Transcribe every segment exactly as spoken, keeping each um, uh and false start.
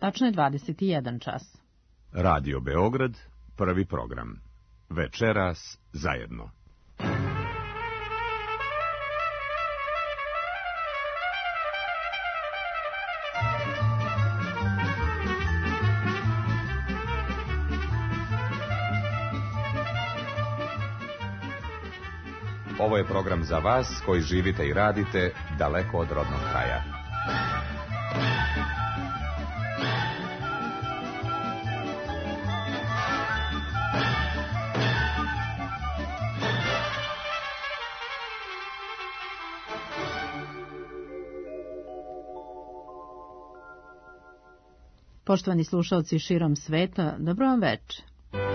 Tačno je dvadeset i jedan čas. Radio Beograd, prvi program. Večeras zajedno. Ovo je program za vas koji živite i radite daleko od rodnog kraja. Poštovani slušalci širom sveta, dobro vam večer.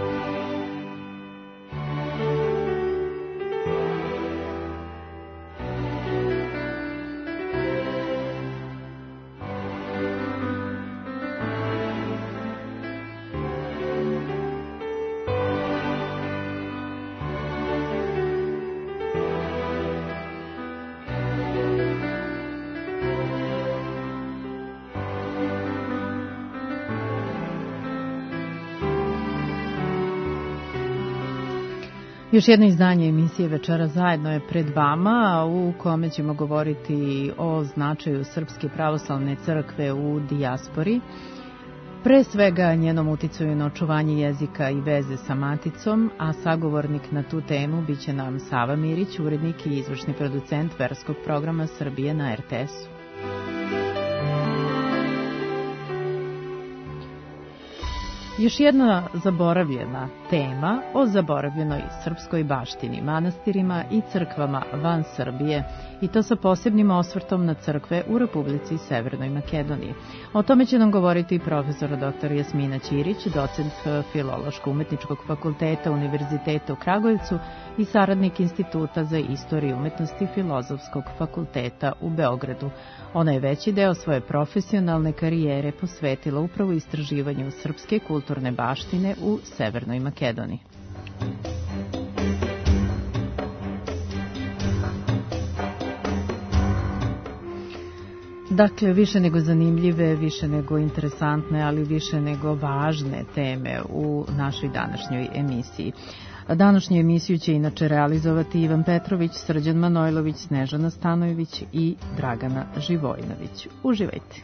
Još jedno izdanje emisije Večera zajedno je pred vama, u kome ćemo govoriti o značaju Srpske pravoslavne crkve u dijaspori, pre svega njenom uticaju na očuvanje jezika i veze sa maticom, a sagovornik na tu temu biće nam Sava Mirić, urednik i izvršni producent verskog programa Srbije na er te es-u. Još jedna zaboravljena tema o zaboravljenoj srpskoj baštini, manastirima i crkvama van Srbije, i to sa posebnim osvrtom na crkve u Republici Severnoj Makedoniji. O tome će nam govoriti profesor doktor Jasmina Ćirić, docent Filološko-umetničkog fakulteta Univerziteta u Kragujevcu i saradnik Instituta za istoriju umetnosti Filozofskog fakulteta u Beogradu. Ona je veći deo svoje profesionalne karijere posvetila upravo istraživanju srpske kulturne baštine u Severnoj Makedoniji. Dakle, više nego zanimljive, više nego interesantne, ali više nego važne teme u našoj današnjoj emisiji. Današnju emisiju će inače realizovati Ivan Petrović, Srđan Manojlović, Snežana Stanojević i Dragana Živojnović. Uživajte!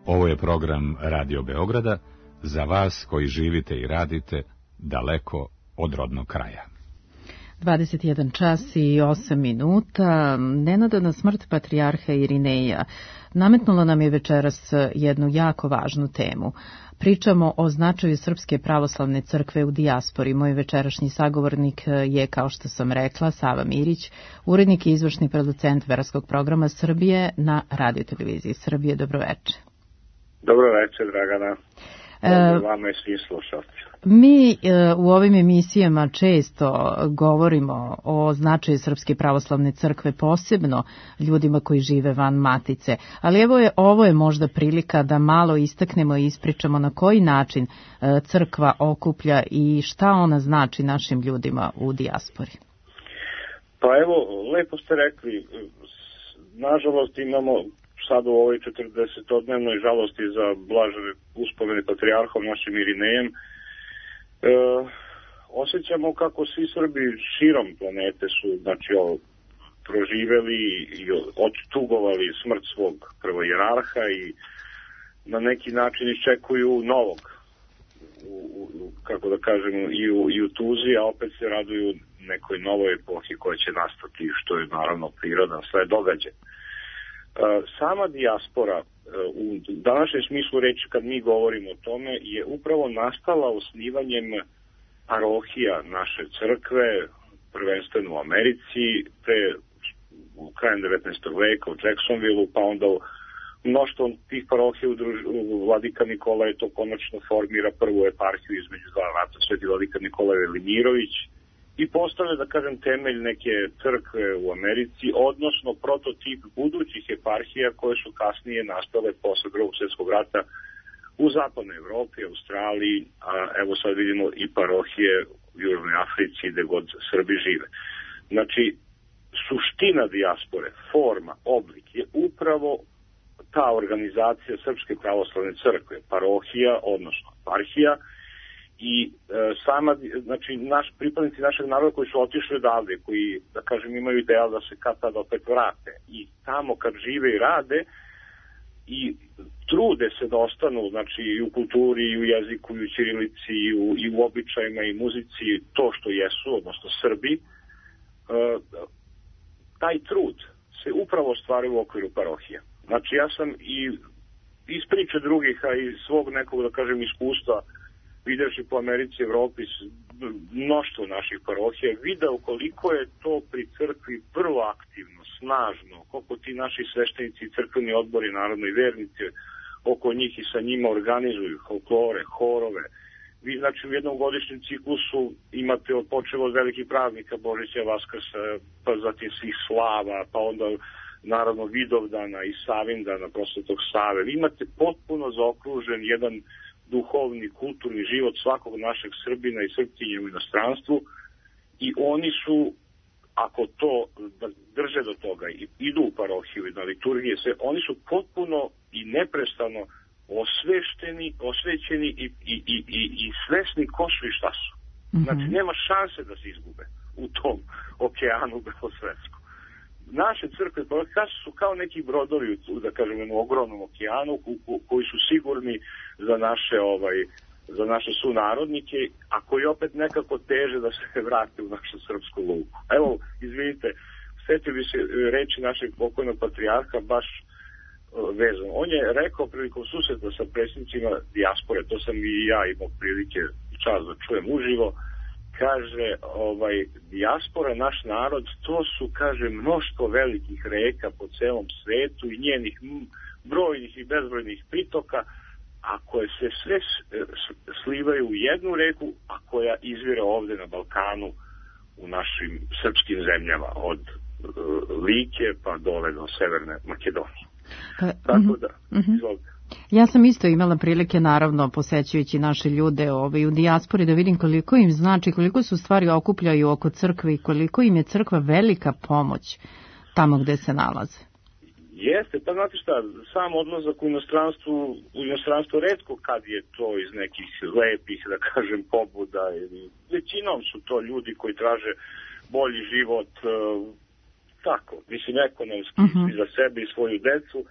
Ovo je program Radio Beograda za vas koji živite i radite daleko od rodnog kraja. dvadeset jedan čas i osam minuta. Nenadana smrt patrijarha Irineja nametnula nam je večeras jednu jako važnu temu. Pričamo o značaju Srpske pravoslavne crkve u dijaspori. Moj večerašnji sagovornik je, kao što sam rekla, Sava Mirić, urednik i izvršni producent verskog programa Srbije na Radio-televiziji Srbije. Dobroveče. Dobroveče, Dragana. Dobro vama i svim slušalcima. Mi e, u ovim emisijama često govorimo o značaju Srpske pravoslavne crkve, posebno ljudima koji žive van matice, ali evo je, ovo je možda prilika da malo istaknemo i ispričamo na koji način e, crkva okuplja i šta ona znači našim ljudima u dijaspori. Pa evo, lepo ste rekli, nažalost imamo sad u ovoj četrdesetodnevnoj žalosti za blažene uspomene patrijarhom našim Irinejem, e, osjećamo kako svi Srbi širom planete su, znači, o, proživeli i odtugovali smrt svog prvojerarha i na neki način iščekuju novog, u, u, kako da kažem, i u, i u tuzi, a opet se raduju nekoj novoj epohi koja će nastati, što je naravno prirodan sve događaj. Sama dijaspora u današnjem smislu reči, kad mi govorimo o tome, je upravo nastala osnivanjem parohija naše crkve, prvenstveno u Americi, pre u krajem devetnaestog veka u Jacksonvilleu, pa onda u mnoštvom tih parohija u Vladika Nikola je to konačno formira prvu eparhiju između dva vrata, Sveti Vladika Nikola Velimirović, i postavlja, da kažem, temelj neke crkve u Americi, odnosno prototip budućih eparhija koje su kasnije nastale posle Drugog svjetskog rata u zapadnoj Evropi, Australiji, a evo sad vidimo i parohije u Južnoj Africi gde god Srbi žive. Znači, suština dijaspore, forma, oblik je upravo ta organizacija Srpske pravoslavne crkve, parohija, odnosno eparhija, i e, sama, znači, naš, pripadnici našeg naroda koji su otišli odavde, koji, da kažem, imaju ideal da se kad tada opet vrate i tamo kad žive i rade i trude se da ostanu, znači, i u kulturi, i u jeziku, i u ćirilici, i u, i u običajima, i muzici, to što jesu, odnosno Srbi, e, taj trud se upravo ostvaruje u okviru parohija. Znači, ja sam i iz priče drugih, a i svog nekog, da kažem, iskustva, videvši po Americi, Evropi, mnoštvo naših parohija, video koliko je to pri crkvi vrlo aktivno, snažno, koliko ti naši sveštenici i crkveni odbori, narodno i vernici, oko njih i sa njima organizuju folklore, horove. Vi, znači, u jednom godišnjem ciklusu imate od počevo od velikih praznika, Božića, Vaskrsa, pa zatim svih slava, pa onda naravno Vidovdana i Savindana, Prosvetog Save. Vi imate potpuno zaokružen jedan duhovni, kulturni život svakog našeg Srbina i Srpkinje u inostranstvu i oni su, ako to drže do toga i idu u parohiju i na liturgije, sve, oni su potpuno i neprestano osvešteni, osvećeni i, i, i, i, i svesni ko su i šta su. Znači, nema šanse da se izgube u tom okeanu belosvetskom. Naše crkve su kao neki brodovi u, da kažem, jednom ogromnom okeanu koji su sigurni za naše, ovaj, za naše sunarodnike, a koji opet nekako teže da se vrate u našu srpsku luku. Evo, izvinite, sjetio bi se reči našeg pokojnog patrijarha baš vezano. On je rekao prilikom susreta sa predsjednicima dijaspore, to sam i ja imao prilike čas da čujem uživo, kaže, ovaj, dijaspora, naš narod, to su, kaže, mnoštvo velikih reka po celom svetu i njenih brojnih i bezbrojnih pritoka, a koje se sve slivaju u jednu reku, a koja izvire ovde na Balkanu u našim srpskim zemljama, od uh, Like pa dole do Severne Makedonije. Pa, tako da, uh-huh. izvolite. Ja sam isto imala prilike, naravno, posećujući naše ljude ovaj, u dijaspori, da vidim koliko im znači, koliko su stvari okupljaju oko crkve i koliko im je crkva velika pomoć tamo gde se nalaze. Jeste, pa znate šta, sam odlazak u inostranstvu, u inostranstvu retko kad je to iz nekih lepih, da kažem, pobuda, ili većinom su to ljudi koji traže bolji život, tako, mislim, ekonomski, uh-huh. za sebe i svoju decu,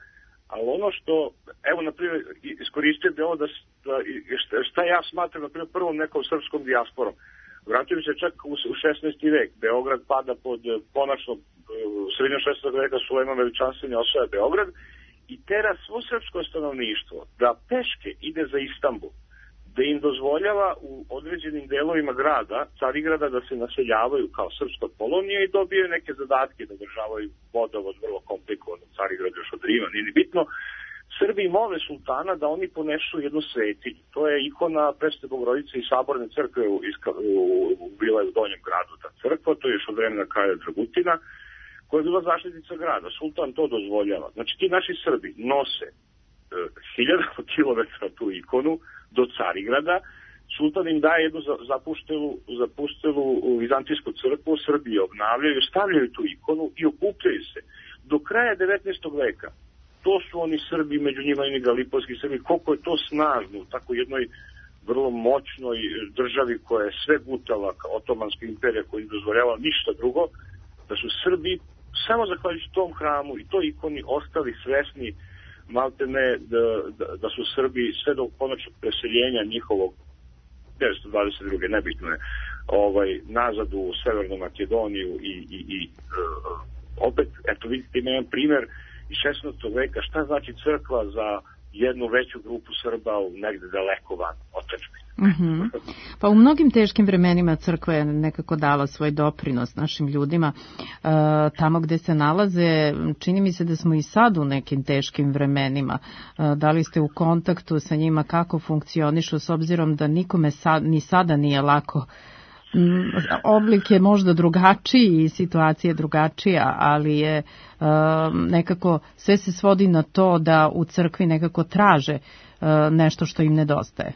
ali ono što, evo, na primjer, iskoristio bi ovo da, da šta ja smatram, na primjer, prvom nekom srpskom dijasporom. Vratim se čak u, u šesnaesti vek. Beograd pada pod, konačno, srednje šesnaestog veka Sulejman Veličanstveni osvaja Beograd i tera svo srpsko stanovništvo da peške ide za Istanbul, da im dozvoljava u određenim delovima grada, Carigrada, da se naseljavaju kao srpska kolonija i dobijaju neke zadatke da održavaju vodovod, vrlo komplikovan, Carigrad još od Rima, nije bitno. Srbi mole sultana da oni ponesu jednu svetinju. To je ikona Presvete Bogorodice i Saborne crkve u, u, u, bila je u Donjem gradu ta crkva, to je još od vremena kralja Dragutina, koja je bila zaštitnica grada. Sultan to dozvoljava. Znači ti naši Srbi nose e, hiljada kilometra tu ikonu do Carigrada, sultan im daje jednu zapuštelu, zapuštelu vizantijsku crkvu, Srbi obnavljaju, stavljaju tu ikonu i okupljaju se. Do kraja devetnaestog veka to su oni Srbi, među njima i Galipovski Srbi, koliko je to snažno u tako jednoj vrlo moćnoj državi koja je sve gutala kao Otomanska imperija koja ne dozvoljava ništa drugo, da su Srbi samo zahvaljujući tom hramu i toj ikoni ostali svesni malte ne da, da, da su Srbi sve do konačnog preseljenja njihovog devetsto dvadeset druge nebitno je ovaj, nazad u Severnu Makedoniju i, i, i uh, opet, eto vidite, ima jedan primjer iz šesnaestog veka, šta znači crkva za jednu veću grupu Srba u negde daleko van otadžbine. Mm-hmm. Pa u mnogim teškim vremenima crkva je nekako dala svoj doprinos našim ljudima. E, tamo gde se nalaze, čini mi se da smo i sad u nekim teškim vremenima. E, da li ste u kontaktu sa njima, kako funkcionišu, s obzirom da nikome sad, ni sada nije lako. Oblik je možda drugačiji i situacija je drugačija, ali je e, nekako sve se svodi na to da u crkvi nekako traže e, nešto što im nedostaje.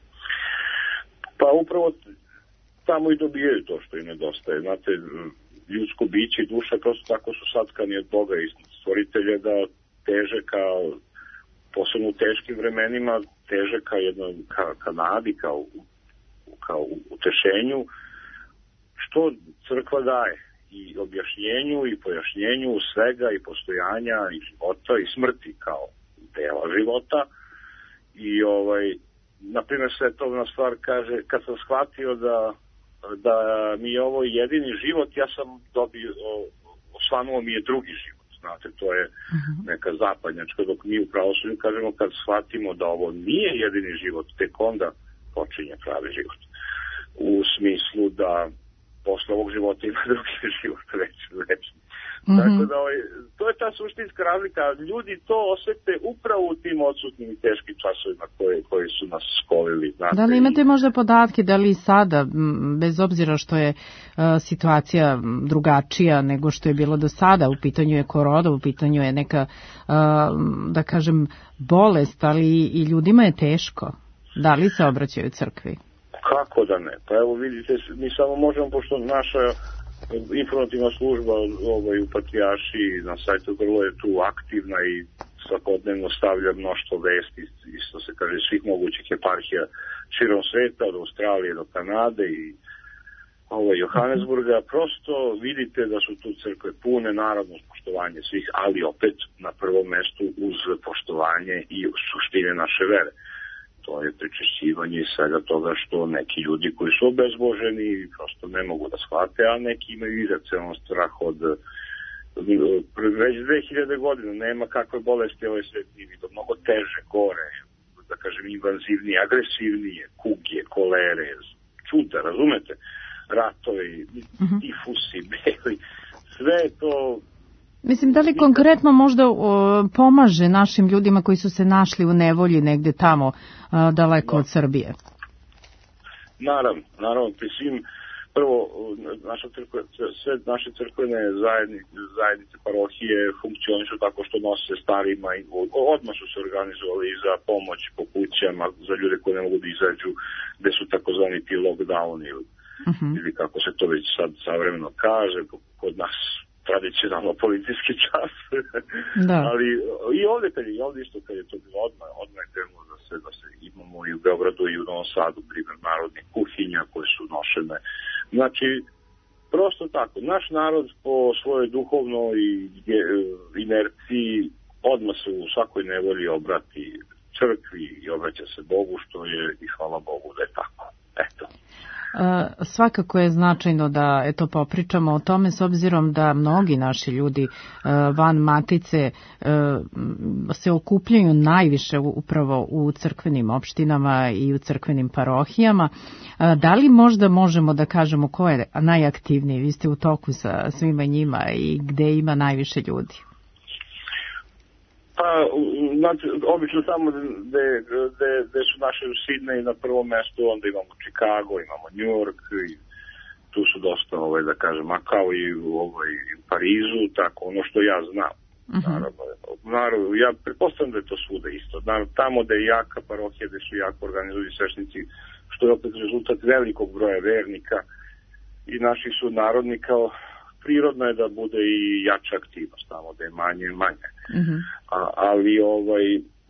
Pa upravo tamo i dobijaju to što im nedostaje. Znate, ljudsko biće i duša prosto tako su satkani od Boga i stvoritelja da teže kao, posebno u teškim vremenima, teže ka jednoj ka, ka nadi, kao, kao utešenju, što crkva daje i objašnjenju i pojašnjenju svega i postojanja i života i smrti kao dela života. I ovaj, na primjer, svetovna stvar kaže, kad sam shvatio da, da mi je ovo jedini život, ja sam dobio, osvanuo mi je drugi život. Znate, to je neka zapadnjačka, dok mi u pravosuđu kažemo kad shvatimo da ovo nije jedini život, tek onda počinje pravi život. U smislu da posle ovog života ima drugi život, već, već. Mm-hmm. Tako da, ovaj, to je ta suštinska razlika. Ljudi to osete upravo u tim odsutnim i teškim časovima koji, koji su nas skolili. Znate. Da li imate možda podatke da li sada, bez obzira što je uh, situacija drugačija nego što je bilo do sada, u pitanju je korona, u pitanju je neka, uh, da kažem, bolest, ali i ljudima je teško. Da li se obraćaju crkvi? Kako da ne? Pa evo vidite, mi samo možemo, pošto naša informativna služba ovaj, u Patrijaršiji na sajtu vrlo je tu aktivna i svakodnevno stavlja mnoštvo vesti, isto se kaže, svih mogućih eparhija širom sveta, od Australije do Kanade i ovaj, Johannesburga. Prosto vidite da su tu crkve pune, naravno poštovanje svih, ali opet na prvom mestu uz poštovanje i suštine naše vere. To je pričešćivanje i svega toga što neki ljudi koji su obezboženi prosto ne mogu da shvate, a neki imaju iracionalan strah od već dve hiljade godina. Nema kakve bolesti ovaj svet nije vidio. Mnogo teže, gore, da kažem invazivnije, agresivnije, kuge, kolere, čuda, razumete? Ratovi, uh-huh. tifusi, beli, sve to... Mislim, da li konkretno možda o, pomaže našim ljudima koji su se našli u nevolji negde tamo a, daleko no. od Srbije? Naravno, naravno, pri svim, prvo, naša crkve, sve naše crkvene zajednice, zajednice parohije funkcionišu tako što nose starima i odmah su se organizovali za pomoć po kućama, za ljude koji ne mogu da izađu, gde su takozvani ti lockdown ili, uh-huh. ili kako se to već sad savremeno kaže, kod nas tradicionalno policijski čas. Da. Ali i ovdje, kad je, ovdje isto kad je to bilo odmah, odmah je krenulo da se, da se imamo i u Beogradu i u Novom Sadu primjer narodnih kuhinja koje su nošene. Znači, prosto tako, naš narod po svojoj duhovnoj inerciji odmah se u svakoj nevolji obrati crkvi i obraća se Bogu, što je i hvala Bogu da je tako. Eto. E, svakako je značajno da eto popričamo o tome, s obzirom da mnogi naši ljudi e, van matice e, se okupljaju najviše upravo u crkvenim opštinama i u crkvenim parohijama. E, da li možda možemo da kažemo ko je najaktivniji? Vi ste u toku sa svima njima i gde ima najviše ljudi? Pa, znači, obično tamo gde, gde, gde su naše Sidney na prvom mestu, onda imamo Chicago, imamo New York, i tu su dosta, ovaj, da kažem, a kao i u, ovaj, u Parizu, tako, ono što ja znam. Uh-huh. Naravno, naravno, ja pretpostavljam da je to svuda isto. Naravno, tamo da je jaka parohija, gde su jako organizovani svešnici, što je opet rezultat velikog broja vernika i naših sunarodnika, prirodno je da bude i jača aktivnost, tamo da je manje i manje. Uh-huh. A, ali ovaj,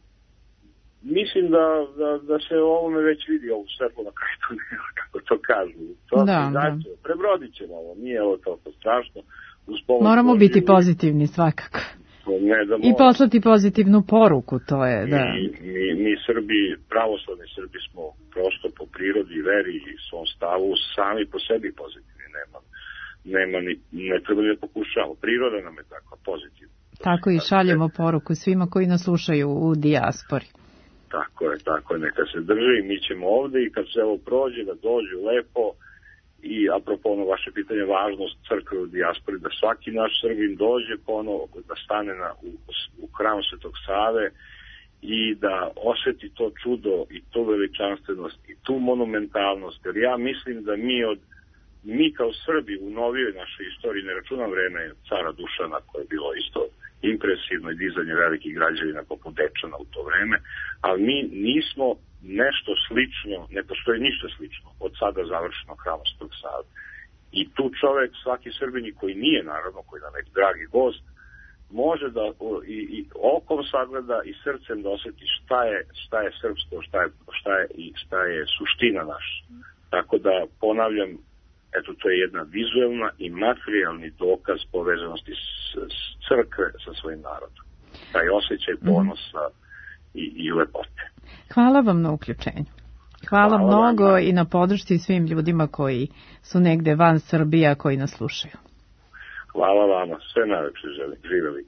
mislim da, da, da se o ovome već vidi ovo svetlo na kraju tunela, kako to kažu. To da, da. Prebrodit ćemo ovo, nije ovo toliko strašno. Moramo Božju, biti pozitivni svakako. Ne, da I poslati pozitivnu poruku, to je, da. Mi, mi, mi Srbi, pravoslavni Srbi smo prosto po prirodi, veri i svom stavu sami po sebi pozitivni, nema. Nema ni, ne treba ni da pokušamo. Priroda nam je takva pozitivna. Tako i šaljemo poruku svima koji nas slušaju u dijaspori. Tako je, tako je. Neka se drže i mi ćemo ovde i kad se ovo prođe, da dođu lepo i apropo ono vaše pitanje, važnost crkve u dijaspori, da svaki naš Srbin dođe ponovo, da stane na, u, u hram Svetog Save i da oseti to čudo i tu veličanstvenost i tu monumentalnost. Jer ja mislim da mi od Mi kao Srbi u novijoj našoj istoriji, ne računam vreme cara Dušana, koje je bilo isto impresivno i dizanje velikih građevina poput Dečana u to vreme, ali mi nismo nešto slično, ne postoji ništa slično od sada završenog hrama Svetog Save. I tu čovek, svaki Srbini koji nije, naravno, koji nam je dragi gost, može da i, i okom sagleda i srcem da osjeti šta je, šta je srpsko, šta je, šta je, i šta je suština naša. Tako da, ponavljam, eto, to je jedna vizuelna i materijalni dokaz povezanosti s, s crkve sa svojim narodom. Taj osjećaj ponosa mm. i, i lepote. Hvala vam na uključenju. Hvala, Hvala mnogo vam. I na podršci svim ljudima koji su negde van Srbija, koji nas slušaju. Hvala vama. Sve najlepše želim. Živeli.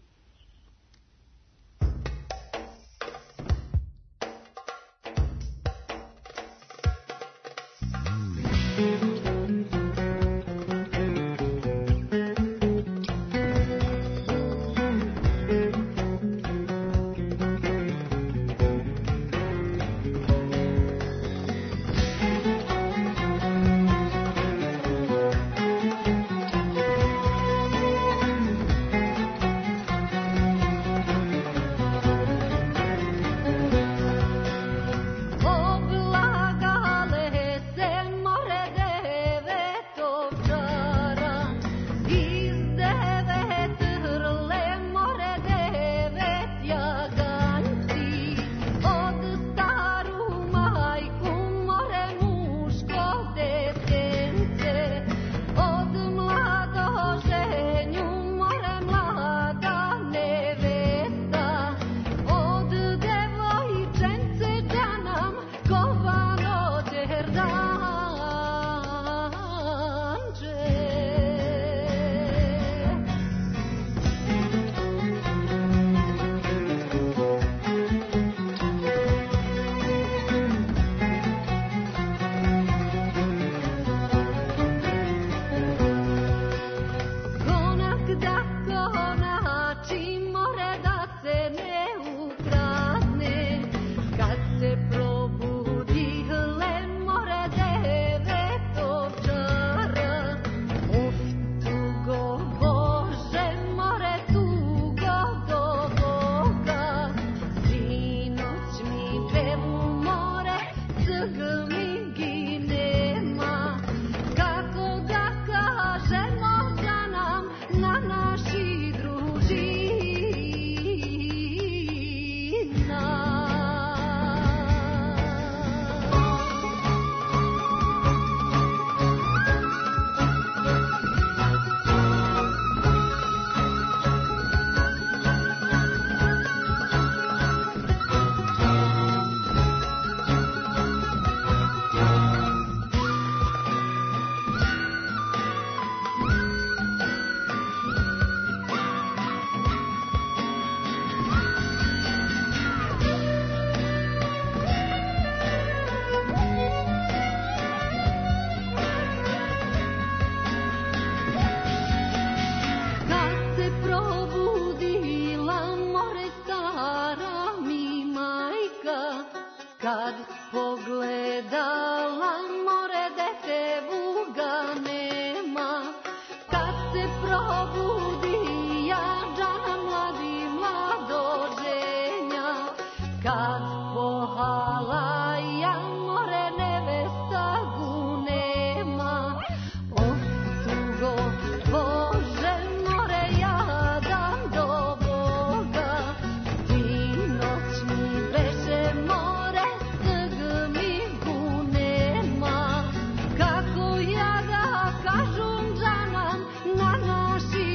probudi ja džana mladi mladoženja, kad pohala ja more nevesta gunema, od tugo Bože more jadam do Boga, sinoć mi beše more stg mi gunema, kako ja da kažem džanam na naši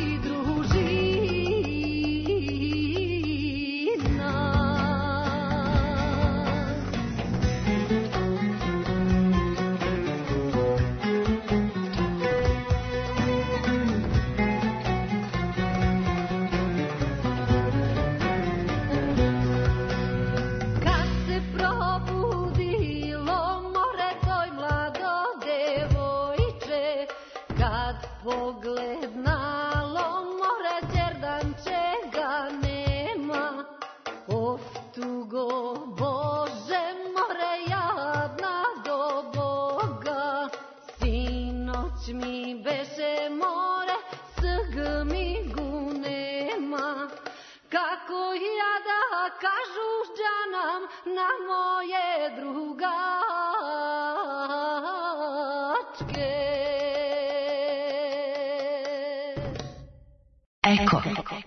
družina. Kad se probudilo more toj mlado devojče, kad poglednalo more đerdanče ga nema, of tugo Bože more jadna do Boga, sinoć mi beše more stg mi gunema, kako ja da kažu džanam na moje drugačke. Eko.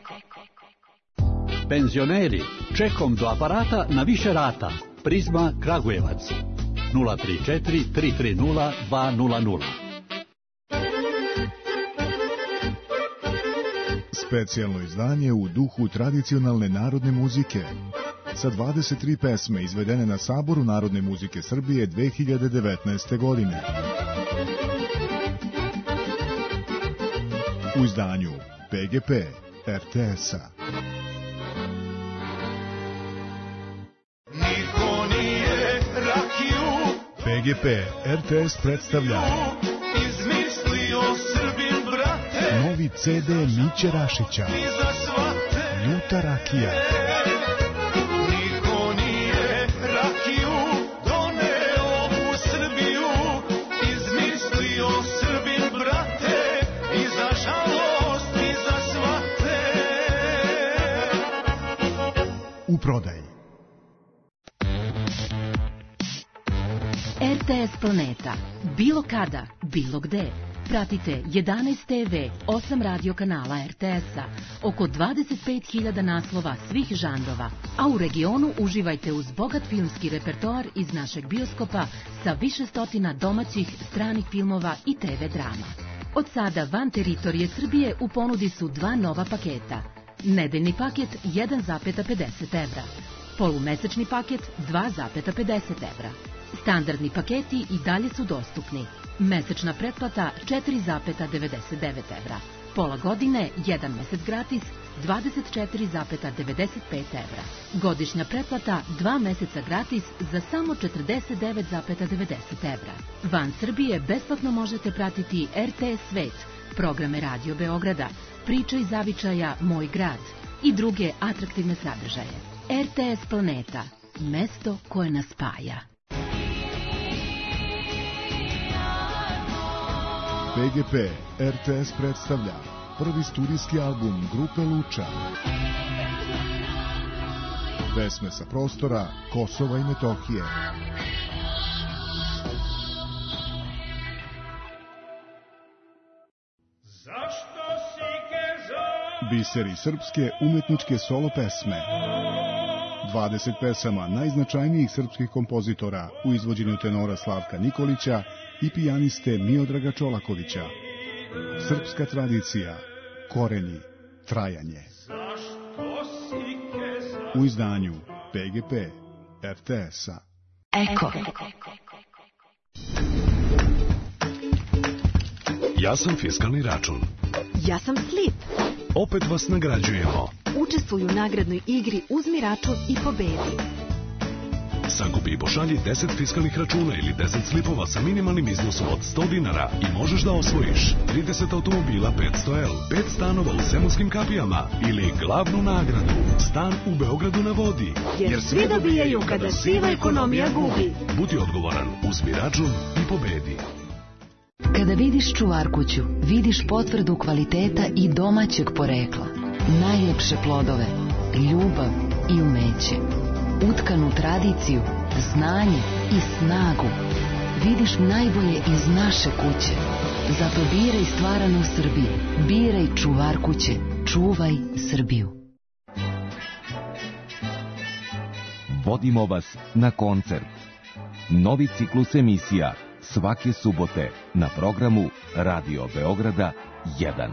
Penzioneri, čekom do aparata na više rata. Prizma Kragujevac. nula tri četiri tri tri nula dva nula nula. Specijalno izdanje u duhu tradicionalne narodne muzike. Sa dvadeset tri pesme izvedene na Saboru Narodne muzike Srbije dve hiljade devetnaeste. godine. U izdanju P G P R T S-a. Niko nije rakiju P G P R T S predstavlja izmislio Srbin, brate, novi C D Miće Rašića, i za svate. Ljuta rakija. Niko nije rakiju doneo u Srbiju, izmislio Srbin, brate, i za žalost i za svate. U prodaji. R T S Planeta. Bilo kada, bilo gde. Pratite jedanaest te ve, osam radio kanala R T S-a, oko dvadeset pet hiljada naslova svih žanrova, a u regionu uživajte uz bogat filmski repertoar iz našeg bioskopa sa više stotina domaćih, stranih filmova i te ve drama. Od sada van teritorije Srbije u ponudi su dva nova paketa. Nedeljni paket jedan zarez pedeset evra, polumesečni paket dva zarez pedeset evra. Standardni paketi i dalje su dostupni. Mesečna pretplata četiri zarez devedeset devet evra. Pola godine, jedan mesec gratis, dvadeset četiri zarez devedeset pet evra. Godišnja pretplata, dva meseca gratis za samo četrdeset devet zarez devedeset evra. Van Srbije besplatno možete pratiti R T S Svet, programe Radio Beograda, Priče iz zavičaja Moj grad i druge atraktivne sadržaje. R T S Planeta, mesto koje nas spaja. P G P R T S predstavlja prvi studijski album grupe Luča. Pesme sa prostora Kosova i Metohije. Biseri srpske umetničke solo pesme. dvadeset pesama najznačajnijih srpskih kompozitora u izvođenju tenora Slavka Nikolića i pijaniste Miodraga Čolakovića. Srpska tradicija, koreni, trajanje. U izdanju P G P R T S-a. Eko. Ja sam fiskalni račun. Ja sam Slip. Opet vas nagrađujemo. Učestvuju u nagradnoj igri Uzmi račun i pobedi. Sakupi i pošalji deset fiskalnih računa ili deset slipova sa minimalnim iznosom od sto dinara i možeš da osvojiš trideset automobila petsto L, pet stanova u Semunskim kapijama ili glavnu nagradu, stan u Beogradu na vodi. Jer svi dobijaju kada siva ekonomija gubi. Budi odgovoran, uzmi račun i pobedi. Kada vidiš čuvarkuću, vidiš potvrdu kvaliteta i domaćeg porekla. Najlepše plodove, ljubav i umeće. Utkanu tradiciju, znanje i snagu. Vidiš najbolje iz naše kuće. Zato biraj stvaranu Srbiju. Biraj Čuvarkuće. Čuvaj Srbiju. Vodimo vas na koncert. Novi ciklus emisija svake subote na programu Radio Beograda jedan.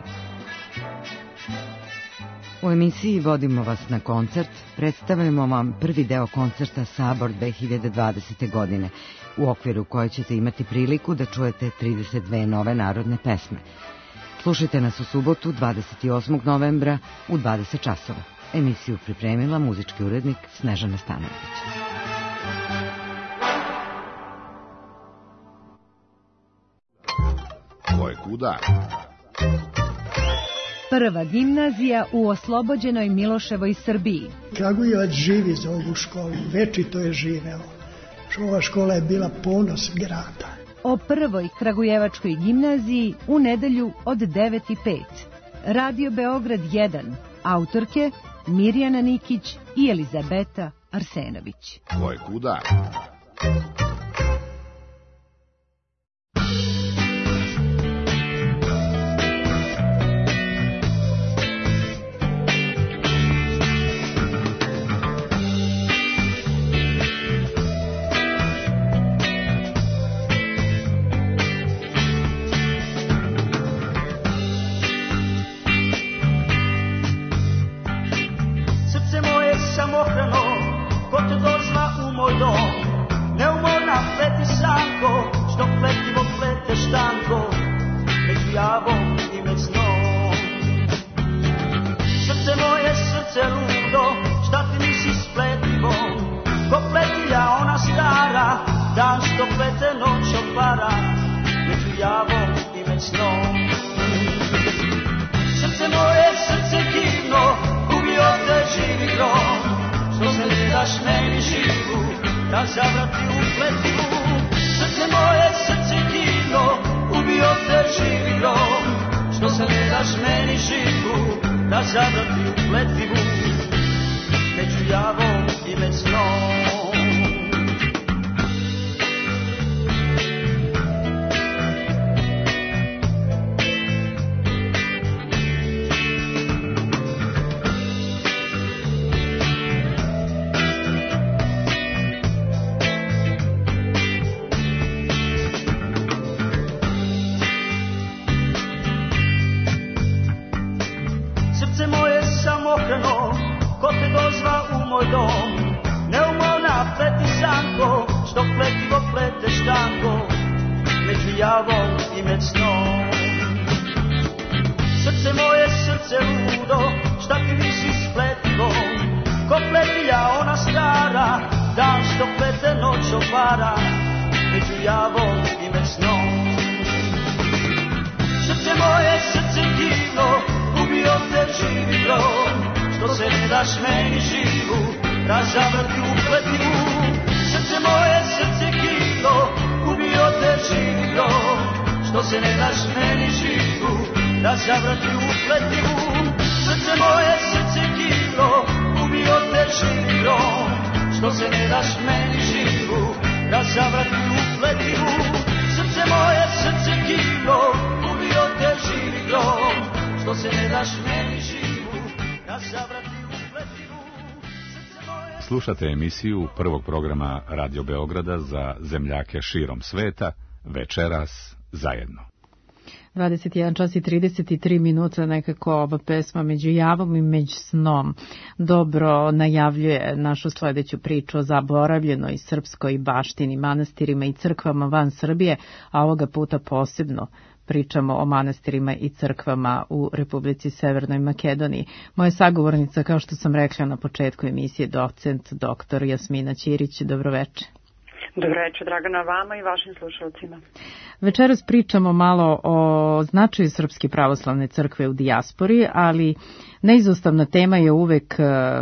U emisiji Vodimo vas na koncert predstavljamo vam prvi deo koncerta Sabor dve hiljade dvadesete. godine, u okviru koje ćete imati priliku da čujete trideset dve nove narodne pesme. Slušajte nas u subotu dvadeset osmog novembra u dvadeset časova. Emisiju pripremila muzički urednik Snežana Stanojević. Ko je kuda? Prva gimnazija u oslobođenoj Miloševoj Srbiji. Kragujevac živi za ovu školu, večito je živeo. Ova škola je bila ponos grada. O prvoj kragujevačkoj gimnaziji u nedelju od devet i pet. Radio Beograd jedan. Autorke Mirjana Nikić i Elizabeta Arsenović. Ko je kuda? Slušate emisiju prvog programa Radio Beograda za zemljake širom sveta, večeras zajedno. dvadeset jedan čas i trideset tri minuta, nekako ova pesma među javom i među snom dobro najavljuje našu sledeću priču o zaboravljenoj srpskoj baštini, manastirima i crkvama van Srbije, a ovoga puta posebno pričamo o manastirima i crkvama u Republici Severnoj Makedoniji. Moja sagovornica, kao što sam rekla na početku emisije, docent doktor Jasmina Ćirić. Dobroveče. Dobroveče, Dragana, vama i vašim slušalcima. Večeras pričamo malo o značaju Srpske pravoslavne crkve u dijaspori, ali neizostavna tema je uvek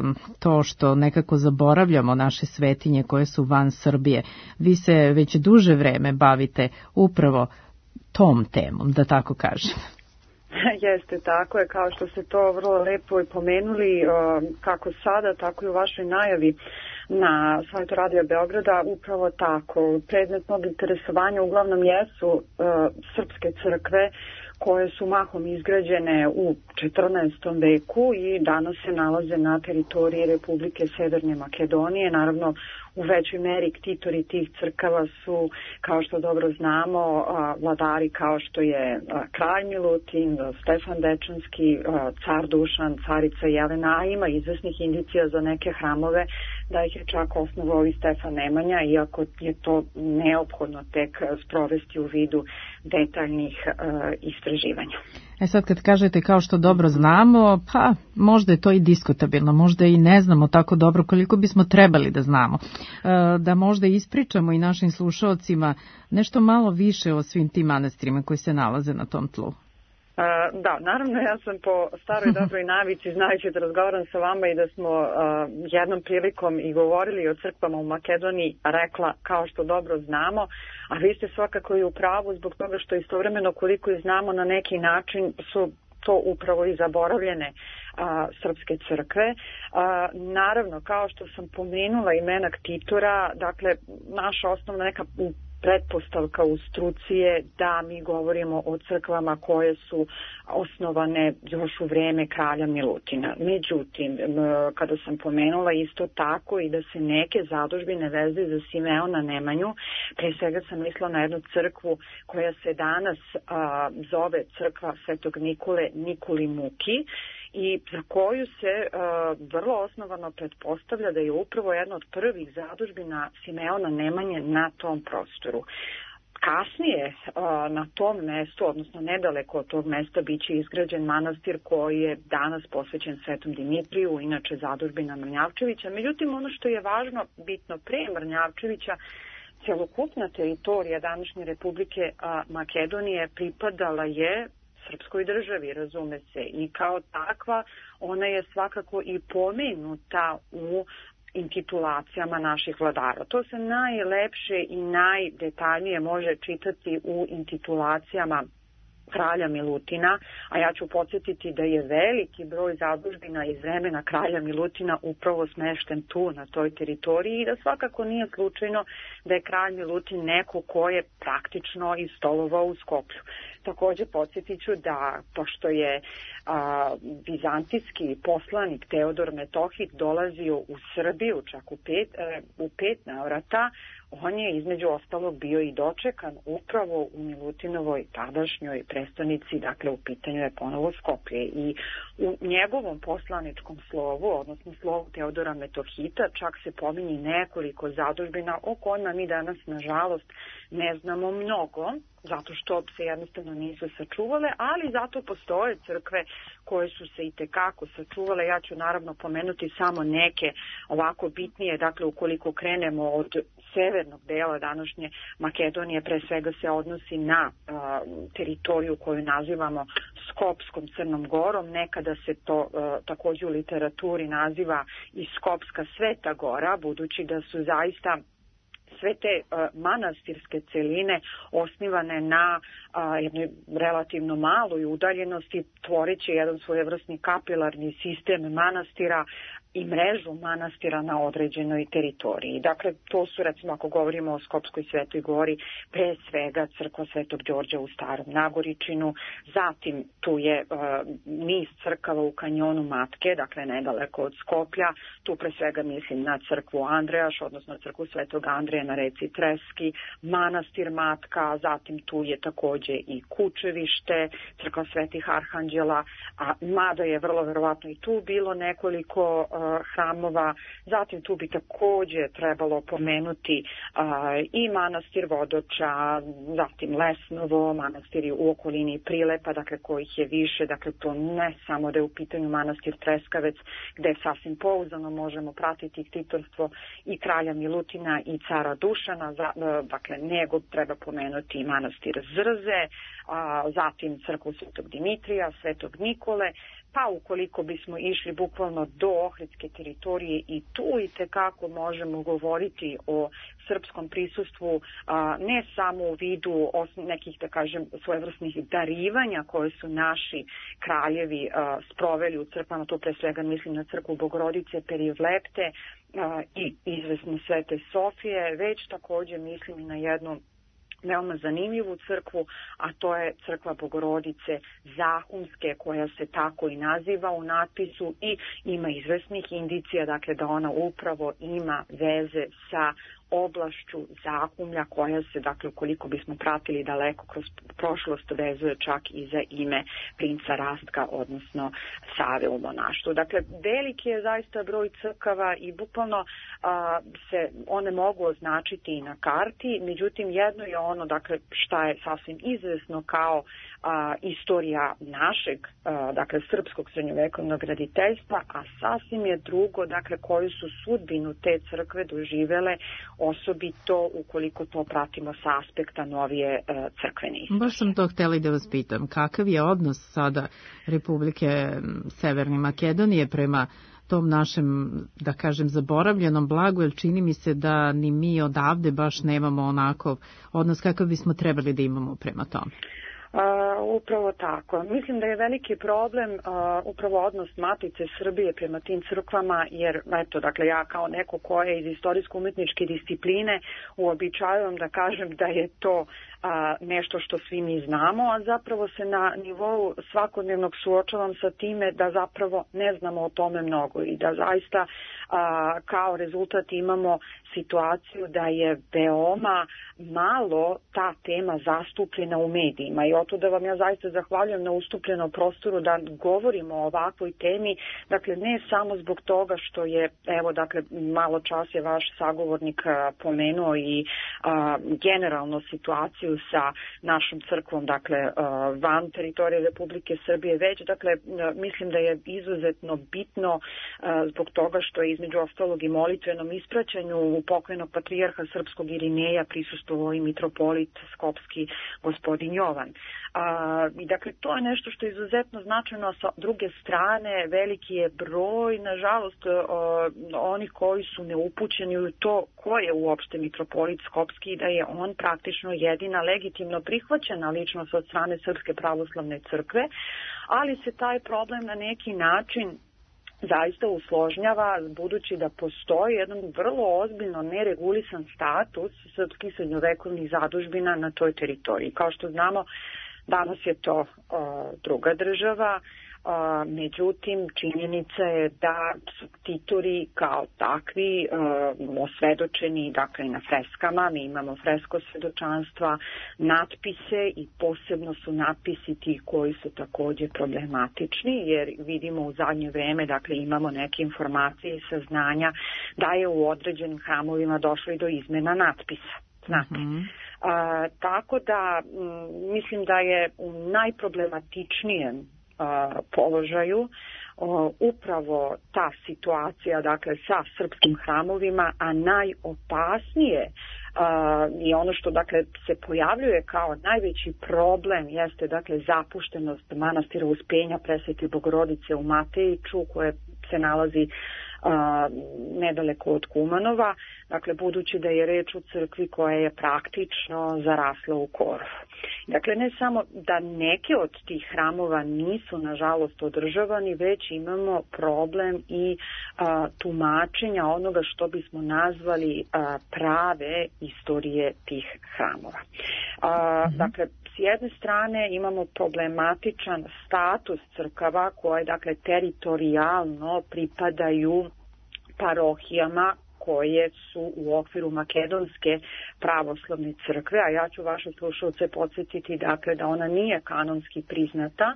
to što nekako zaboravljamo naše svetinje koje su van Srbije. Vi se već duže vreme bavite upravo tom temom, da tako kažem. Jeste, tako je, kao što ste to vrlo lepo i pomenuli, kako sada, tako i u vašoj najavi na sajtu Radio Beograda, upravo tako. Predmet mog interesovanja uglavnom jesu srpske crkve, koje su mahom izgrađene u četrnaestom veku i danas se nalaze na teritoriji Republike Severne Makedonije. Naravno, u većoj meri ktitori tih crkava su, kao što dobro znamo, vladari kao što je kralj Milutin, Stefan Dečanski, car Dušan, carica Jelena, a ima izvesnih indicija za neke hramove da ih je čak osnovao i Stefan Nemanja, iako je to neophodno tek sprovesti u vidu detaljnih istraživanja. E sad kad kažete kao što dobro znamo, pa možda je to i diskutabilno, možda i ne znamo tako dobro koliko bismo trebali da znamo. E, da možda ispričamo i našim slušaocima nešto malo više o svim tim manastirima koji se nalaze na tom tlu. Da, naravno ja sam po staroj dobroj navici, znajući da razgovaram sa vama i da smo uh, jednom prilikom i govorili o crkvama u Makedoniji, rekla kao što dobro znamo, a vi ste svakako i u pravu zbog toga što istovremeno koliko i znamo na neki način su to upravo i zaboravljene a, srpske crkve. A, naravno, kao što sam pomenula imena ktitora, dakle, naša osnovna neka pretpostavka u struci je da mi govorimo o crkvama koje su osnovane još u vreme kralja Milutina. Međutim, kada sam pomenula isto tako i da se neke zadužbine vezuju za Simeona Nemanju, pre svega sam mislila na jednu crkvu koja se danas a, zove crkva Svetog Nikole Nikoli Muki, i za koju se uh, vrlo osnovano pretpostavlja da je upravo jedna od prvih zadužbina Simeona Nemanje na tom prostoru. Kasnije uh, na tom mestu, odnosno nedaleko od tog mesta, biće izgrađen manastir koji je danas posvećen Svetom Dimitriju, inače zadužbina Mrnjavčevića. Međutim, ono što je važno, bitno pre Mrnjavčevića, celokupna teritorija današnje Republike uh, Makedonije pripadala je srpskoj državi, razume se, i kao takva ona je svakako i pomenuta u intitulacijama naših vladara. To se najlepše i najdetaljnije može čitati u intitulacijama kralja Milutina, a ja ću podsjetiti da je veliki broj zadužbina iz vremena kralja Milutina upravo smešten tu, na toj teritoriji, i da svakako nije slučajno da je kralj Milutin neko ko je praktično i stolovao u Skoplju. Takođe podsjetit ću da, pošto je a, vizantijski poslanik Teodor Metohit dolazio u Srbiju čak u pet, e, u pet navrata, on je između ostalog bio i dočekan upravo u Milutinovoj tadašnjoj prestonici, dakle u pitanju je ponovo Skoplje, i u njegovom poslaničkom slovu, odnosno slovu Teodora Metohita, čak se pominje nekoliko zadužbina o kojima mi danas nažalost ne znamo mnogo, zato što se jednostavno nisu sačuvale, ali zato postoje crkve koje su se i tekako sačuvale. Ja ću naravno pomenuti samo neke ovako bitnije, dakle ukoliko krenemo od severnog dela današnje Makedonije, pre svega se odnosi na a, teritoriju koju nazivamo Skopskom Crnom Gorom, nekada se to a, takođe u literaturi naziva i Skopska Sveta Gora, budući da su zaista sve te uh, manastirske celine osnivane na uh, jednoj relativno maloj udaljenosti, tvoreći jedan svojevrsni kapilarni sistem manastira i mrežu manastira na određenoj teritoriji. Dakle, to su, recimo, ako govorimo o Skopskoj Svetoj Gori, pre svega crkva Svetog Đorđa u Starom Nagoričinu, zatim tu je uh, niz crkava u kanjonu Matke, dakle nedaleko od Skoplja, tu pre svega mislim na crkvu Andrejaš, odnosno crkvu Svetog Andreja na reci Treski, manastir Matka, zatim tu je takođe i Kučevište, crkva Svetih Arhanđela, a mada je vrlo verovatno i tu bilo nekoliko uh, hramova, zatim tu bi takođe trebalo pomenuti uh, i manastir Vodoča, zatim Lesnovo, manastiri u okolini Prilepa, dakle kojih je više, dakle to ne samo da je u pitanju manastir Treskavec, gde sasvim pouzdano možemo pratiti ktitorstvo i kralja Milutina i cara Dušana, za, uh, dakle nego treba pomenuti i manastir Zrze, a, zatim crkvu Svetog Dimitrija, Svetog Nikole, pa ukoliko bismo išli bukvalno do Ohridske teritorije i tu i tekako možemo govoriti o srpskom prisustvu a, ne samo u vidu osn- nekih, da kažem, svojevrsnih darivanja koje su naši kraljevi a, sproveli u crkvama, tu pre svega mislim na crkvu Bogorodice Perivlepte a, i izvesno Svete Sofije, već takođe mislim i na jednu veoma zanimljivu crkvu, a to je crkva Bogorodice Zahumske, koja se tako i naziva u natpisu i ima izvesnih indicija, dakle da ona upravo ima veze sa oblašću Zahumlja, koja se, dakle, ukoliko bismo pratili daleko kroz prošlost, vezuje čak i za ime princa Rastka, odnosno Save u monaštvu. Dakle, veliki je zaista broj crkava i bukvalno a, se one mogu označiti i na karti, međutim jedno je ono, dakle, šta je sasvim izvesno kao a, istorija našeg, a, dakle, srpskog srednjovekovnog graditeljstva, a sasvim je drugo, dakle, koju su sudbinu te crkve doživele, osobito ukoliko to pratimo sa aspekta novije e, crkvene istorije. Baš sam to htjela da vas pitam, kakav je odnos sada Republike Severne Makedonije prema tom našem, da kažem, zaboravljenom blagu, jer čini mi se da ni mi odavde baš nemamo onako odnos kakav bismo trebali da imamo prema tome. Uh, upravo tako. Mislim da je veliki problem uh, upravo odnos Matice Srbije prema tim crkvama, jer eto, dakle, ja kao neko ko je iz istorijsko-umetničke discipline uobičajujem da kažem da je to a, nešto što svi mi znamo, a zapravo se na nivou svakodnevnog suočavam sa time da zapravo ne znamo o tome mnogo i da zaista a, kao rezultat imamo situaciju da je veoma malo ta tema zastupljena u medijima i oto da vam ja zaista zahvaljujem na ustupljenom prostoru da govorimo o ovakvoj temi, dakle ne samo zbog toga što je, evo dakle malo čas je vaš sagovornik a, pomenuo i a, generalno situaciju sa našom crkvom, dakle a, van teritorije Republike Srbije, već dakle a, mislim da je izuzetno bitno a, zbog toga što je između ostalog i molitvenom ispraćanju u pokojnog patrijarha srpskog Irineja prisustvovao i mitropolit skopski gospodin Jovan. A, i dakle to je nešto što je izuzetno značajno. Sa druge strane veliki je broj nažalost a, onih koji su neupućeni u to ko je uopšte mitropolit skopski i da je on praktično jedina legitimno prihvaćena ličnost od strane Srpske pravoslavne crkve, ali se taj problem na neki način zaista usložnjava budući da postoji jedan vrlo ozbiljno neregulisan status srpskih srednjovekovnih zadužbina na toj teritoriji. Kao što znamo, danas je to uh, druga država, uh, međutim činjenica je da su titori kao takvi uh, osvedočeni, dakle na freskama, mi imamo fresko svedočanstva, natpise i posebno su natpisi ti koji su također problematični jer vidimo u zadnje vreme, dakle imamo neke informacije i saznanja da je u određenim hramovima došlo i do izmena natpisa. Znate. Mm-hmm. A, tako da m, mislim da je u najproblematičnijem a, položaju a, upravo ta situacija, dakle sa srpskim hramovima, a najopasnije a, i ono što dakle se pojavljuje kao najveći problem jeste dakle zapuštenost manastira Uspenja Presvete Bogorodice u Matejiću koje se nalazi a, nedaleko od Kumanova, dakle budući da je reč o crkvi koja je praktično zarasla u korov. Dakle ne samo da neke od tih hramova nisu nažalost održavani, već imamo problem i a, tumačenja onoga što bismo nazvali a, prave istorije tih hramova. A, mm-hmm. Dakle s jedne strane imamo problematičan status crkava koje dakle teritorijalno pripadaju parohijama koje su u okviru Makedonske pravoslavne crkve, a ja ću vaše slušalce podsjetiti dakle da ona nije kanonski priznata,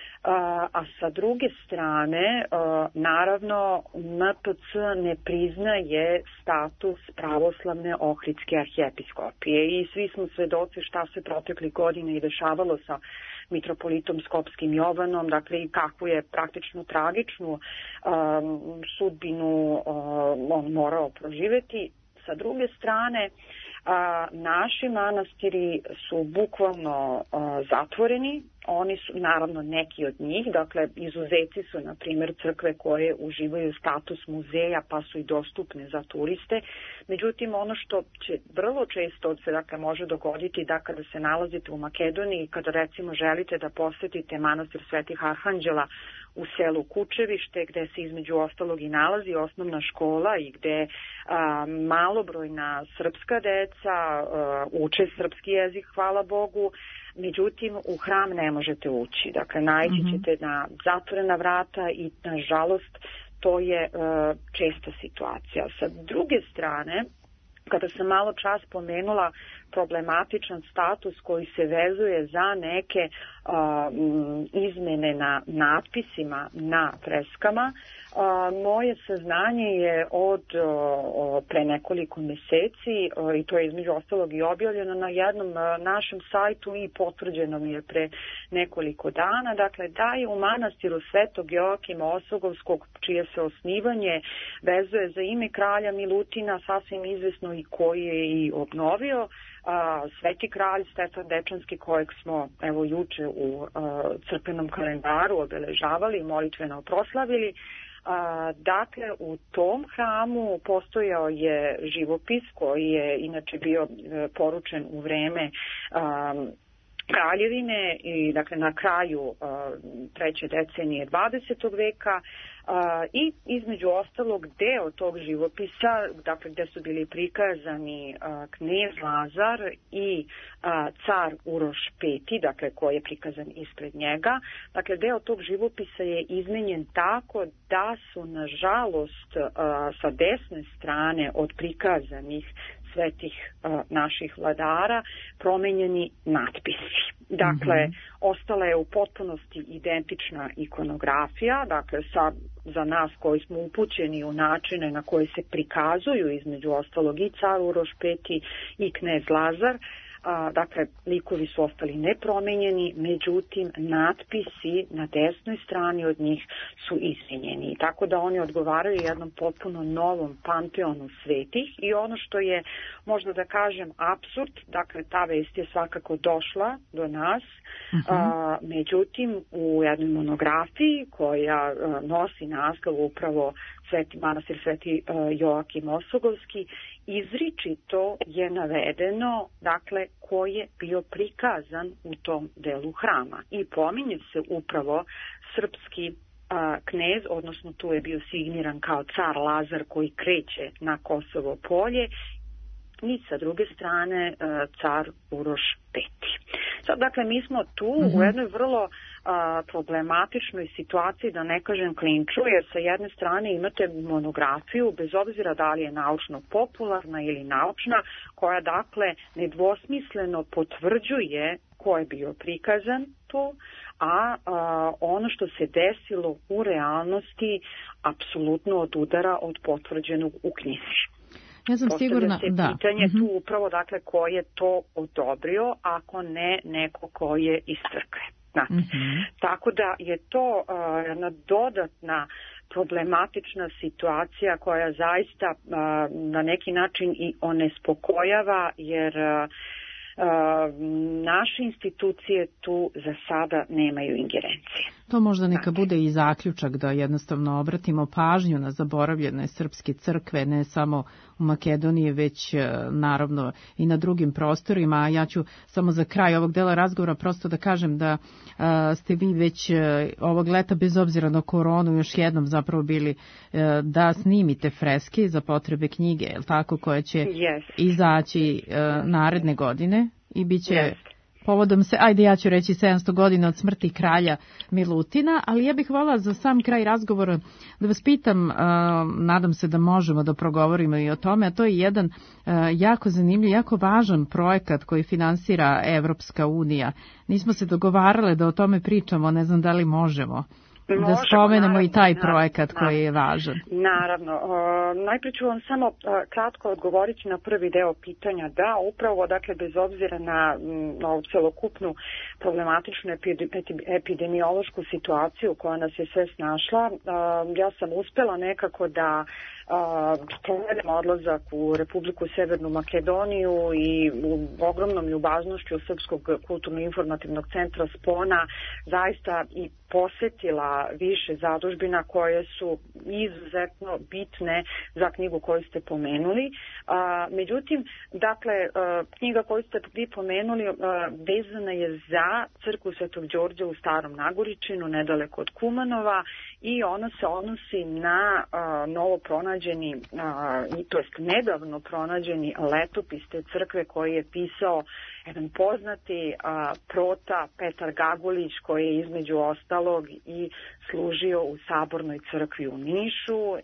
a, a sa druge strane a, naravno M P C ne priznaje status pravoslavne Ohridske arhijepiskopije i svi smo svedoci šta se proteklih godina i dešavalo sa mitropolitom Skopskim Jovanom, dakle i kakvu je praktično tragičnu um, sudbinu um, on morao proživeti. Sa druge strane, A, naši manastiri su bukvalno a, zatvoreni. Oni su, naravno, neki od njih, dakle, izuzeci su, na primjer, crkve koje uživaju status muzeja, pa su i dostupne za turiste. Međutim, ono što će vrlo često se, dakle, može dogoditi da kada se nalazite u Makedoniji, kada, recimo, želite da posetite manastir Svetih Arhanđela u selu Kučevište, gde se između ostalog i nalazi osnovna škola i gde a, malobrojna srpska deca a, uče srpski jezik, hvala Bogu. Međutim, u hram ne možete ući. Dakle, naići ćete na zatvorena vrata i, nažalost, to je uh, česta situacija. Sa druge strane, kada sam malo čas pomenula problematičan status koji se vezuje za neke uh, izmene na natpisima na freskama, uh, moje saznanje je od uh, pre nekoliko meseci, uh, i to je između ostalog i objavljeno na jednom uh, našem sajtu i potvrđeno mi je pre nekoliko dana, dakle da je u manastiru Svetog Joakima Osogovskog, čije se osnivanje vezuje za ime kralja Milutina, sasvim izvesno i koji je i obnovio, A, Sveti kralj Stefan Dečanski, kojeg smo evo juče u a, crkvenom kalendaru obeležavali i molitveno proslavili. A, dakle, u tom hramu postojao je živopis koji je inače bio e, poručen u vreme a, kraljevine i dakle na kraju uh, treće decenije dvadesetog veka uh, i između ostalog deo tog živopisa, dakle gde su bili prikazani uh, knez Lazar i uh, car Uroš peti, dakle koji je prikazan ispred njega. Dakle, deo tog živopisa je izmenjen tako da su nažalost uh, sa desne strane od prikazanih svetih uh, naših vladara promenjeni natpisi. Dakle, mm-hmm. ostala je u potpunosti identična ikonografija, dakle sa, za nas koji smo upućeni u načine na koje se prikazuju između ostalog i car Uroš peti i knez Lazar. A, dakle, likovi su ostali nepromenjeni, međutim, natpisi na desnoj strani od njih su izmenjeni. Tako da oni odgovaraju jednom potpuno novom panteonu svetih i ono što je, možda da kažem, apsurd, dakle, ta vest je svakako došla do nas, uh-huh. a, međutim, u jednoj monografiji koja a, nosi naslov upravo Sveti manastir Sveti uh, Joakim Osogovski, izričito je navedeno, dakle, ko je bio prikazan u tom delu hrama. I pominje se upravo srpski a, knez, odnosno tu je bio signiran kao car Lazar koji kreće na Kosovo polje, i sa druge strane a, car Uroš peti. Sad, dakle, mi smo tu mm-hmm. u jednoj vrlo a, problematičnoj situaciji, da ne kažem klinču, jer sa jedne strane imate monografiju, bez obzira da li je naučno-popularna ili naučna, koja, dakle, nedvosmisleno potvrđuje ko je bio prikazan tu, a, a ono što se desilo u realnosti apsolutno odudara od potvrđenog u knjizi. Ja sam sigurna, se da. pitanje mm-hmm. tu upravo, dakle, ko je to odobrio, ako ne neko ko je iz crkve. Mm-hmm. Tako da je to uh, jedna dodatna problematična situacija koja zaista uh, na neki način i onespokojava, jer uh, Uh, naše institucije tu za sada nemaju ingerencije. To možda neka bude i zaključak, da jednostavno obratimo pažnju na zaboravljene srpske crkve, ne samo u Makedoniji, već naravno i na drugim prostorima. A ja ću samo za kraj ovog dela razgovora prosto da kažem da a, ste vi već a, ovog leta, bez obzira na koronu, još jednom zapravo bili a, da snimite freske za potrebe knjige, je li tako, koje će yes. izaći a, naredne godine i bit će... Yes. Povodom se, ajde ja ću reći sedamsto godina od smrti kralja Milutina, ali ja bih voljela za sam kraj razgovora da vas pitam, uh, nadam se da možemo da progovorimo i o tome, a to je jedan uh, jako zanimljiv, jako važan projekat koji finansira Evropska unija. Nismo se dogovarale da o tome pričamo, ne znam da li možemo. Možemo, da spomenemo naravno, i taj naravno, projekat naravno, koji je važan. Naravno. Uh, najprije ću vam samo uh, kratko odgovoriti na prvi deo pitanja. Da, upravo, dakle, bez obzira na, na ovu celokupnu problematičnu epidemiološku situaciju koja nas je sve snašla, uh, ja sam uspela nekako da provedem odlazak u Republiku Severnu Makedoniju i u ogromnom ljubaznošću Srpskog kulturno-informativnog centra Spona zaista i posetila više zadužbina koje su izuzetno bitne za knjigu koju ste pomenuli. A, međutim, dakle, a, knjiga koju ste vi pomenuli a, vezana je za crkvu Svetog Đorđa u Starom Nagoričinu, nedaleko od Kumanova, i ona se odnosi na a, novo pronađeni, a, to jest nedavno pronađeni letopis te crkve koji je pisao jedan poznati a, prota Petar Gagulić, koji je između ostalog i služio u Sabornoj crkvi u Nišu. E,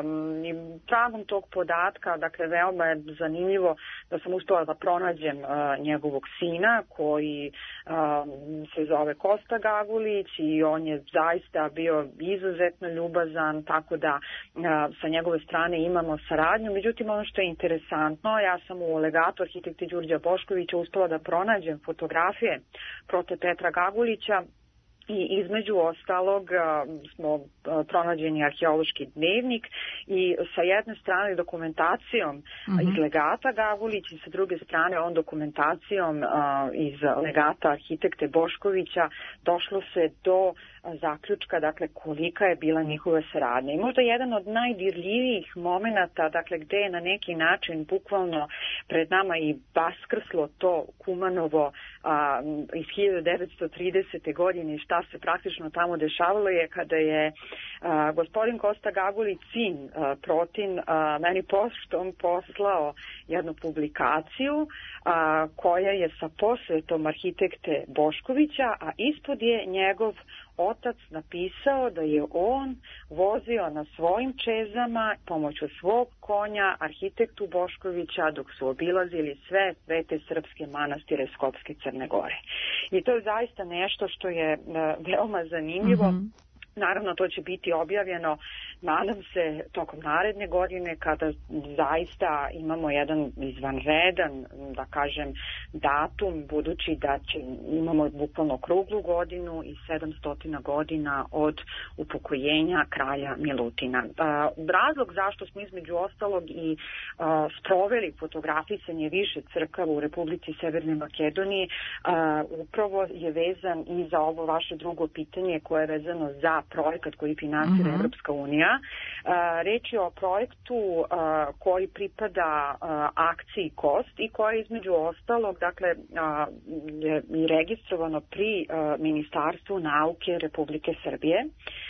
i tragom tog podatka, dakle, veoma je zanimljivo da sam uspela da pronađem a, njegovog sina koji a, se zove Kosta Gagulić i on je zaista bio izuzetno ljubazan, tako da a, sa njegove strane imamo saradnju. Međutim, ono što je interesantno, ja sam u legatu arhitekta Đurđa Boškovića uspela da pronađem fotografije prote Petra Gagulića i između ostalog smo pronađeni arheološki dnevnik i sa jedne strane dokumentacijom mm-hmm. iz legata Gagulić i sa druge strane on dokumentacijom iz legata arhitekte Boškovića došlo se do zaključka, dakle, kolika je bila njihova saradnja. I možda jedan od najdirljivijih momenata, dakle, gde je na neki način bukvalno pred nama i vaskrslo to Kumanovo a, iz hiljadu devetsto tridesete godine i šta se praktično tamo dešavalo je kada je a, gospodin Kosta Gagulić, sin a, Protin, a, meni poštom poslao jednu publikaciju a, koja je sa posvetom arhitekte Boškovića, a ispod je njegov otac napisao da je on vozio na svojim čezama pomoću svog konja arhitektu Boškovića dok su obilazili sve svete srpske manastire Skopske Crne Gore. I to je zaista nešto što je uh, veoma zanimljivo. Mm-hmm. Naravno, to će biti objavljeno, nadam se, tokom naredne godine, kada zaista imamo jedan izvanredan, da kažem, datum, budući da će, imamo bukvalno kruglu godinu i sedamsto godina od upokojenja kralja Milutina. Razlog zašto smo između ostalog i sproveli fotografisanje više crkava u Republici Severne Makedonije, upravo je vezan i za ovo vaše drugo pitanje koje je vezano za projekat koji finansira uh-huh. Evropska unija. Reč je o projektu koji pripada akciji KOST i koja je između ostalog, dakle, je i registrovano pri Ministarstvu nauke Republike Srbije.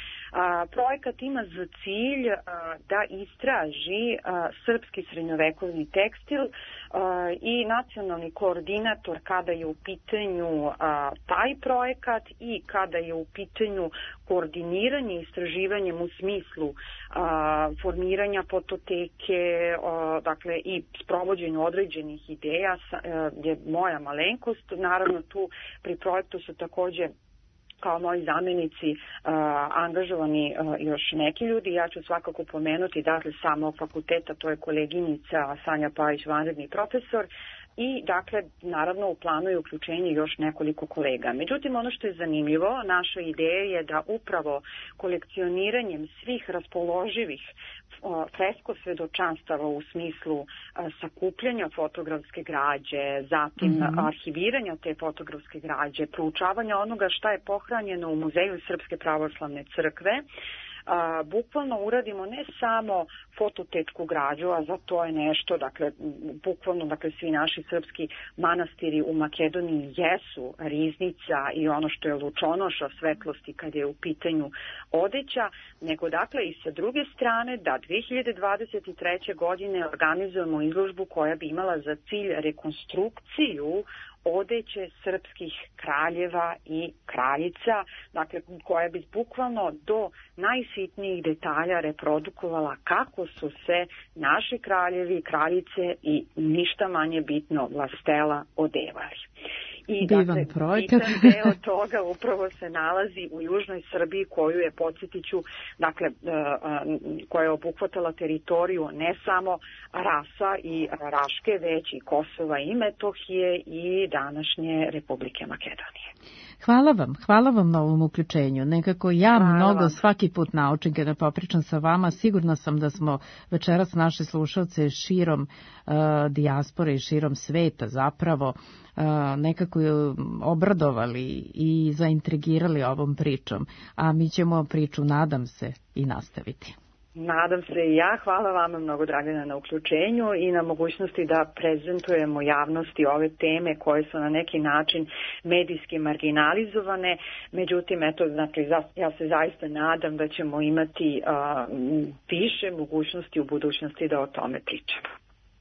A, projekat ima za cilj a, da istraži a, srpski srednjovekovni tekstil a, i nacionalni koordinator kada je u pitanju a, taj projekat i kada je u pitanju koordiniranje istraživanjem u smislu a, formiranja fototeke, a, dakle i sprovođenju određenih ideja sa, a, je moja malenkost. Naravno, tu pri projektu su takođe kao moji zamenici uh, angažovani uh, još neki ljudi. Ja ću svakako pomenuti, dakle, samog fakulteta, to je koleginica Sanja Pajić, vanredni profesor, i, dakle, naravno u planu je uključenje još nekoliko kolega. Međutim, ono što je zanimljivo, naša ideja je da upravo kolekcioniranjem svih raspoloživih fresko svedočanstava u smislu sakupljanja fotografske građe, zatim mm-hmm. arhiviranja te fotografske građe, proučavanja onoga šta je pohranjeno u Muzeju Srpske pravoslavne crkve, a, bukvalno uradimo ne samo fototečku građu, a za to je nešto, dakle, bukvalno, dakle, svi naši srpski manastiri u Makedoniji jesu riznica i ono što je lučonoša svetlosti kad je u pitanju odeća, nego, dakle, i sa druge strane da dve hiljade dvadeset treće. godine organizujemo izložbu koja bi imala za cilj rekonstrukciju odeće srpskih kraljeva i kraljica, dakle, koja bi bukvalno do najsitnijih detalja reprodukovala kako su se naši kraljevi i kraljice i ništa manje bitno vlastela odevali. I, divan dakle, projekat. deo toga upravo se nalazi u južnoj Srbiji, koju je, podsjetiću, dakle, koja je obuhvatala teritoriju ne samo Rasa i Raške, već i Kosova i Metohije i današnje Republike Makedonije. Hvala vam, hvala vam na ovom uključenju. Nekako ja Hvala mnogo vam. svaki put naučim kada popričam sa vama. Sigurna sam da smo večeras naše slušalce širom uh, dijaspore i širom sveta zapravo uh, nekako obradovali i zaintrigirali ovom pričom. A mi ćemo priču, nadam se, i nastaviti. Nadam se i ja. Hvala vama mnogo, Dragana, na uključenju i na mogućnosti da prezentujemo javnosti ove teme koje su na neki način medijski marginalizovane. Međutim, eto, znači, ja se zaista nadam da ćemo imati a, više mogućnosti u budućnosti da o tome pričamo.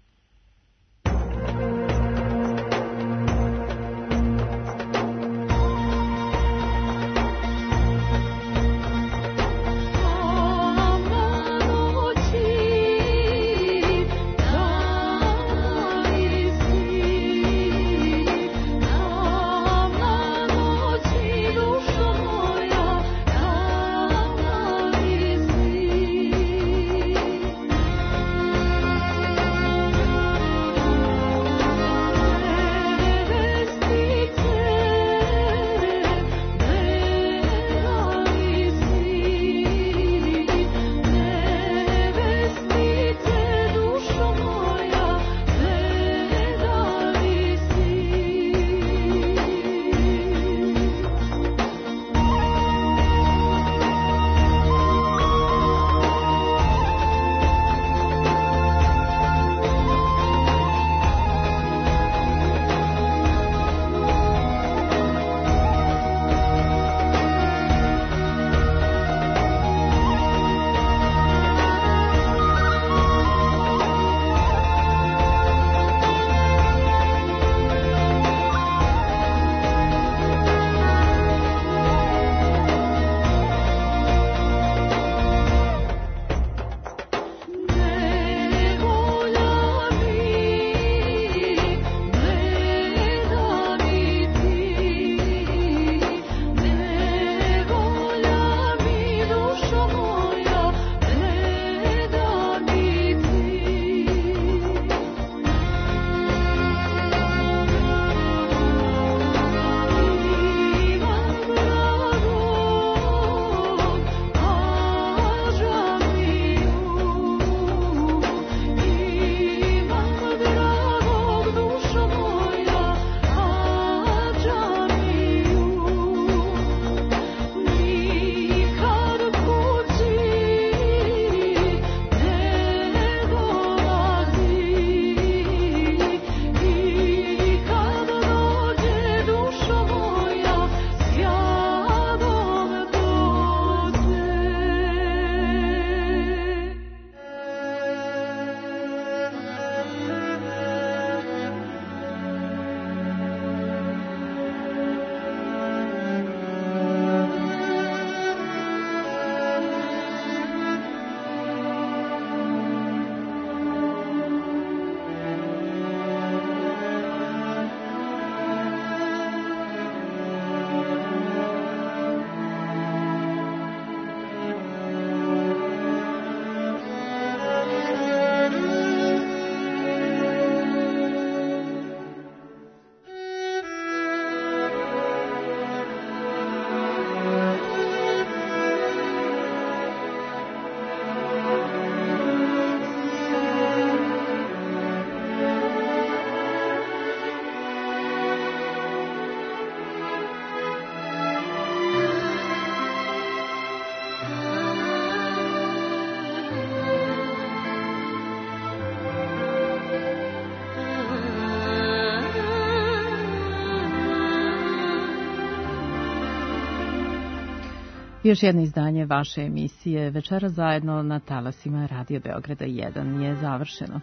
Još jedno izdanje vaše emisije Večera zajedno na talasima Radio Beograda jedan je završeno.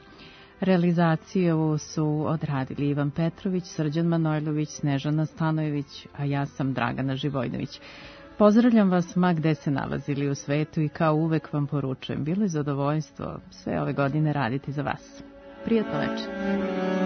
Realizaciju su odradili Ivan Petrović, Srđan Manojlović, Snežana Stanojević, a ja sam Dragana Živojnović. Pozdravljam vas ma gde se nalazili u svetu i kao uvek vam poručujem, bilo je zadovoljstvo sve ove godine raditi za vas. Prijatno večer.